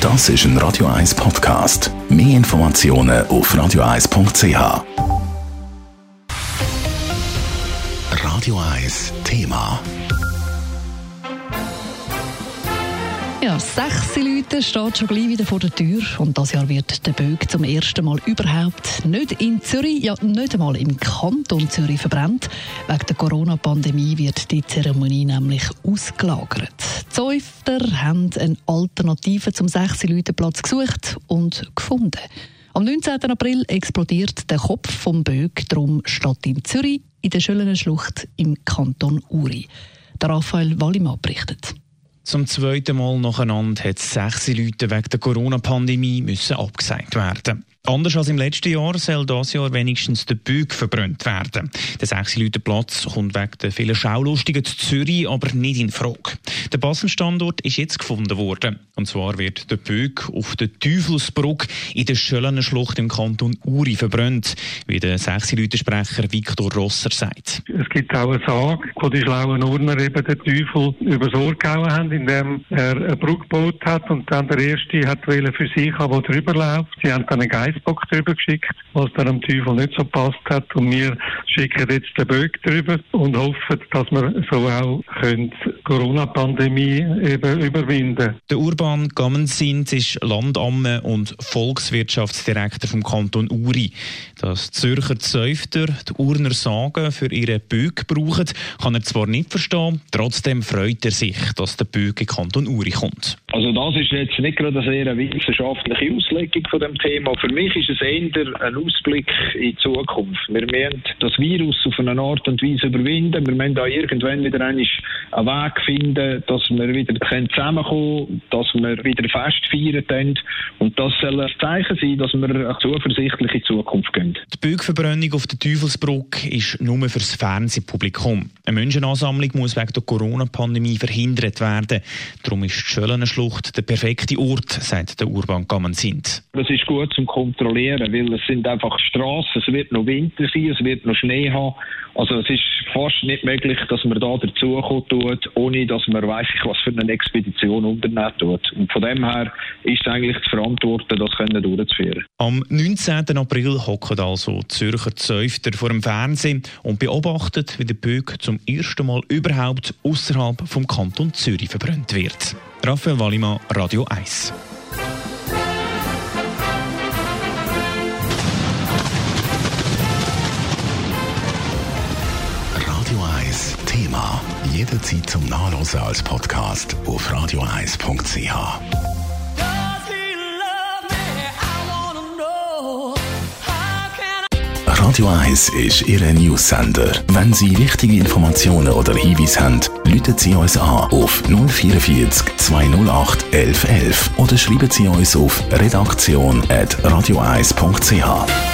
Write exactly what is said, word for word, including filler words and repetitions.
Das ist ein Radio eins Podcast. Mehr Informationen auf radio eins punkt c h. Radio eins Thema. Ja, sechs Leute steht schon gleich wieder vor der Tür und das Jahr wird der Böck zum ersten Mal überhaupt nicht in Zürich, ja nicht einmal im Kanton Zürich verbrannt. Wegen der Corona-Pandemie wird die Zeremonie nämlich ausgelagert. Die Zäufter haben eine Alternative zum sechs-Leute-Platz gesucht und gefunden. Am neunzehnten April explodiert der Kopf vom Böck, darum statt in Zürich in der Schöllenen Schlucht im Kanton Uri. Der Raphael Wallimann berichtet. Zum zweiten Mal nacheinander hat sechs Leute wegen der Corona-Pandemie müssen abgesagt werden. Anders als im letzten Jahr soll dieses Jahr wenigstens der Böck verbrannt werden. Der sechs-Leute-Platz kommt wegen der vielen Schaulustigen zu Zürich aber nicht in Frage. Der passende Standort ist jetzt gefunden worden. Und zwar wird der Böck auf der Teufelsbrücke in der Schöllenen Schlucht im Kanton Uri verbrannt, wie der sechs-Leute-Sprecher Viktor Rosser sagt. Es gibt auch eine Sage, wo die schlauen Urner eben den Teufel übers Ohr gehauen haben, indem er eine Brücke gebaut hat und dann der Erste hat für sich haben, der drüber läuft. Sie haben dann einen Geissbock drüber geschickt, was dann dem Teufel nicht so passt hat. Und wir schicken jetzt den Böck drüber und hoffen, dass wir so auch die Corona-Pandemie eben überwinden. Der Urban Gamensint ist Landamme und Volkswirtschaftsdirektor vom Kanton Uri. Dass Zürcher Zäufter die Urner Sagen für ihre Böck brauchen, kann er zwar nicht verstehen, trotzdem freut er sich, dass der Böck in Kanton Uri kommt. Also das ist jetzt nicht gerade eine sehr wissenschaftliche Auslegung von dem Thema. Für mich ist es eher ein Ausblick in die Zukunft. Wir müssen das Virus auf eine Art und Weise überwinden. Wir müssen da irgendwann wieder einen Weg finden, dass wir wieder zusammenkommen können, dass wir wieder Fest feiern können. Und das soll ein Zeichen sein, dass wir zuversichtlich in die Zukunft gehen. Die Böckverbrennung auf der Teufelsbrücke ist nur für das Fernsehpublikum. Eine Menschenansammlung muss wegen der Corona-Pandemie verhindert werden. Darum ist die Schöllene Schlucht der perfekte Ort, sagt der Urban Gamensint. Das ist gut zum Kontrollieren, weil es sind einfach Strassen, es wird noch Winter sein, es wird noch Schnee haben. Also es ist fast nicht möglich, dass man da dazukommen tut, ohne dass man weiss ich was für eine Expedition unternehmen tut. Und von dem her ist es eigentlich zu verantworten, das können durchzuführen. Am neunzehnten April hocken also die Zürcher Zäufter vor dem Fernsehen und beobachten, wie der Böck zum ersten Mal überhaupt außerhalb vom Kanton Zürich verbrannt wird. Raphael Wallimann, Radio eins. Radio eins Thema. Jederzeit zum Nachlesen als Podcast auf radio eins punkt c h. Radio eins ist Ihr News-Sender. Wenn Sie wichtige Informationen oder Hinweise haben, rufen Sie uns an auf null vierundvierzig zweihundertacht elf elf oder schreiben Sie uns auf redaktion at radio eins punkt c h.